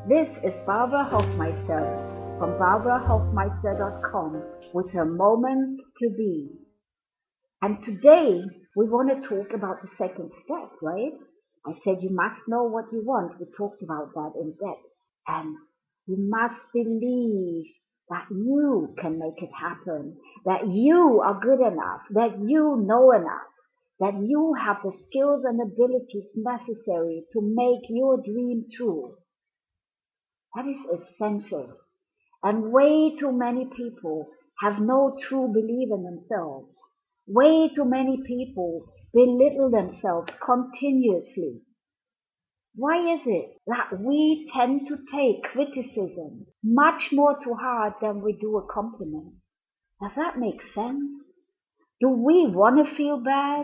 This is Barbara Hofmeister from barbarahofmeister.com with her moment to be. And today we want to talk about the second step, right? I said you must know what you want. We talked about that in depth. And you must believe that you can make it happen, that you are good enough, that you know enough, that you have the skills and abilities necessary to make your dream true. That is essential. And way too many people have no true belief in themselves. Way too many people belittle themselves continuously. Why is it that we tend to take criticism much more to heart than we do a compliment? Does that make sense? Do we want to feel bad?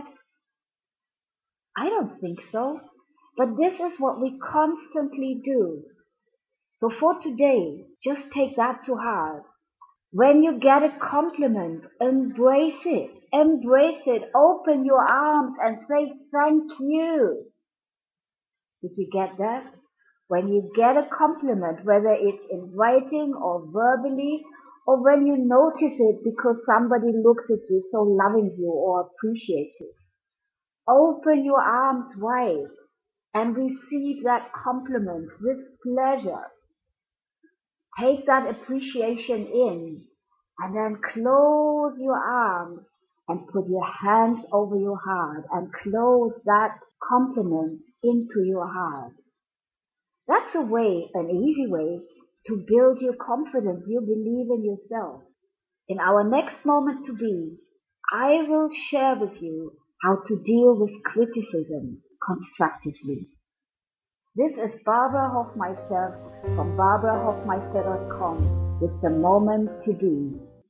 I don't think so. But this is what we constantly do. So for today, just take that to heart. When you get a compliment, embrace it. Embrace it. Open your arms and say thank you. Did you get that? When you get a compliment, whether it's in writing or verbally, or when you notice it because somebody looks at you so lovingly or appreciates it, open your arms wide and receive that compliment with pleasure. Take that appreciation in and then close your arms and put your hands over your heart and close that compliment into your heart. That's a way, an easy way, to build your confidence, you believe in yourself. In our next moment to be, I will share with you how to deal with criticism constructively. This is Barbara Hofmeister from barbarahofmeister.com with the moment to be.